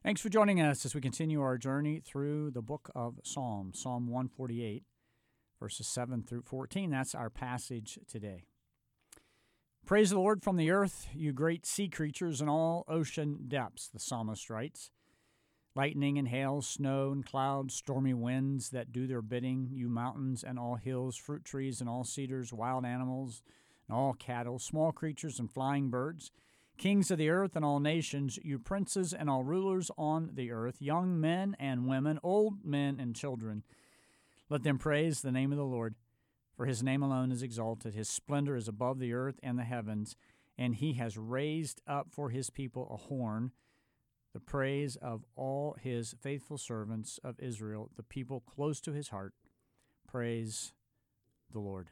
Thanks for joining us as we continue our journey through the book of Psalms, Psalm 148, verses 7 through 14. That's our passage today. Praise the Lord from the earth, you great sea creatures and all ocean depths, the psalmist writes. Lightning and hail, snow and clouds, stormy winds that do their bidding, you mountains and all hills, fruit trees and all cedars, wild animals and all cattle, small creatures and flying birds, kings of the earth and all nations, you princes and all rulers on the earth, young men and women, old men and children. Let them praise the name of the Lord, for his name alone is exalted. His splendor is above the earth and the heavens, and he has raised up for his people a horn, the praise of all his faithful servants of Israel, the people close to his heart. Praise the Lord.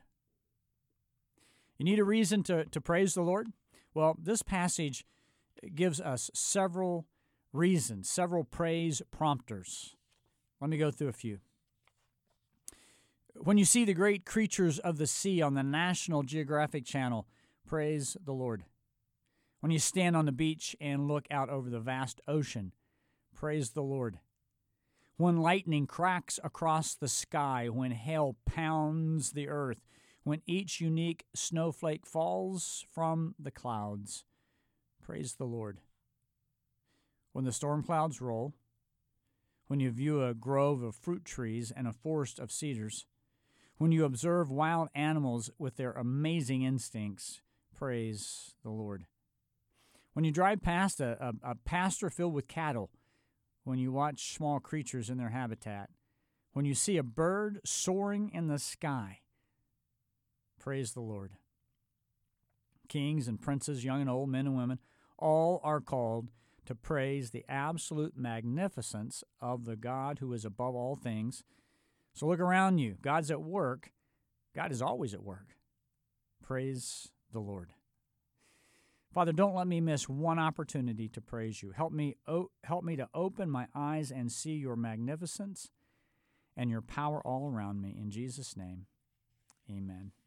You need a reason to praise the Lord? Well, this passage gives us several reasons, several praise prompters. Let me go through a few. When you see the great creatures of the sea on the National Geographic Channel, praise the Lord. When you stand on the beach and look out over the vast ocean, praise the Lord. When lightning cracks across the sky, when hail pounds the earth, when each unique snowflake falls from the clouds, praise the Lord. When the storm clouds roll, when you view a grove of fruit trees and a forest of cedars, when you observe wild animals with their amazing instincts, praise the Lord. When you drive past a pasture filled with cattle, when you watch small creatures in their habitat, when you see a bird soaring in the sky, praise the Lord. Kings and princes, young and old, men and women, all are called to praise the absolute magnificence of the God who is above all things. So look around you. God's at work. God is always at work. Praise the Lord. Father, don't let me miss one opportunity to praise you. Help me to open my eyes and see your magnificence and your power all around me. In Jesus' name, amen.